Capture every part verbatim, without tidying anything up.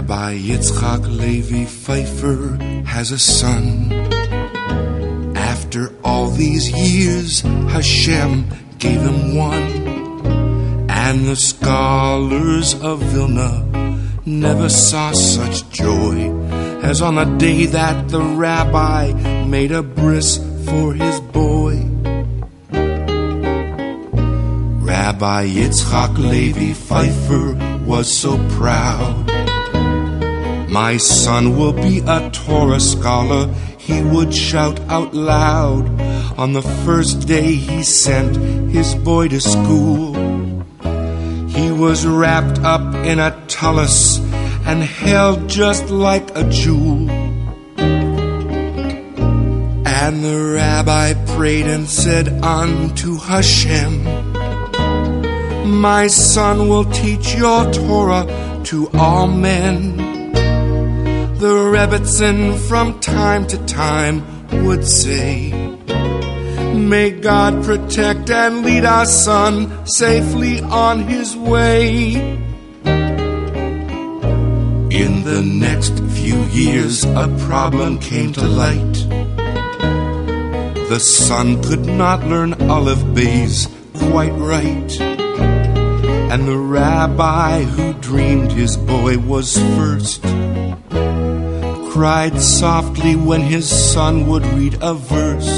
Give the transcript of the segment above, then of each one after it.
Rabbi Yitzchak Levi Pfeiffer has a son. After all these years, Hashem gave him one. And the scholars of Vilna never saw such joy as on the day that the rabbi made a bris for his boy. Rabbi Yitzchak Levi Pfeiffer was so proud. My son will be a Torah scholar, he would shout out loud. On the first day he sent his boy to school, he was wrapped up in a tallis and held just like a jewel. And the rabbi prayed and said unto Hashem, my son will teach your Torah to all men. The Rebbetzin from time to time would say, may God protect and lead our son safely on his way. In the next few years, a problem came to light. The son could not learn Aleph Beis quite right. And the rabbi who dreamed his boy was first cried softly when his son would read a verse.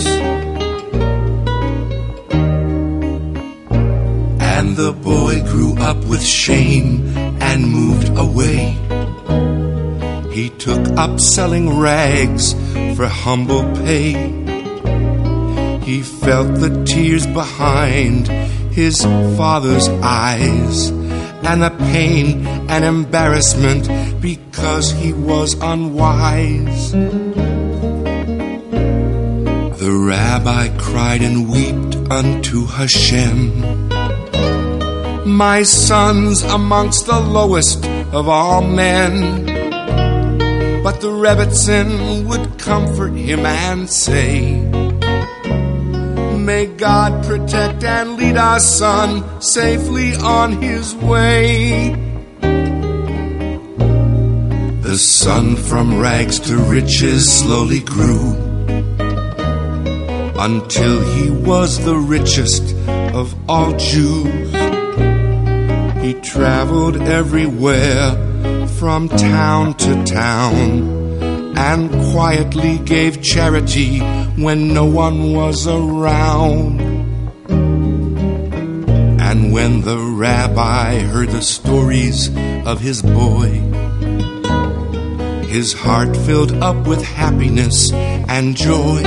And the boy grew up with shame and moved away. He took up selling rags for humble pay. He felt the tears behind his father's eyes and the pain and embarrassment because he was unwise. The rabbi cried and wept unto Hashem, my son's amongst the lowest of all men. But the Rebbetzin would comfort him and say, may God protect and lead our son safely on his way. The son from rags to riches slowly grew until he was the richest of all Jews. He traveled everywhere from town to town and quietly gave charity when no one was around. And when the rabbi heard the stories of his boy, his heart filled up with happiness and joy.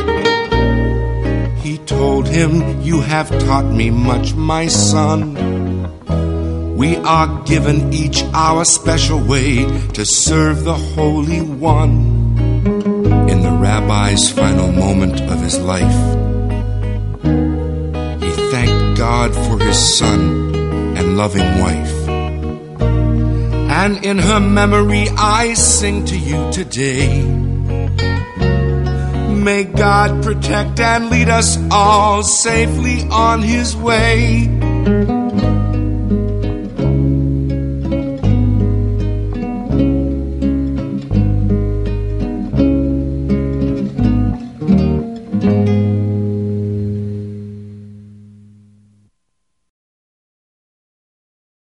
He told him, you have taught me much, my son. We are given each our special way to serve the Holy One. In the rabbi's final moment of his life, he thanked God for his son and loving wife. And in her memory I sing to you today, may God protect and lead us all safely on his way.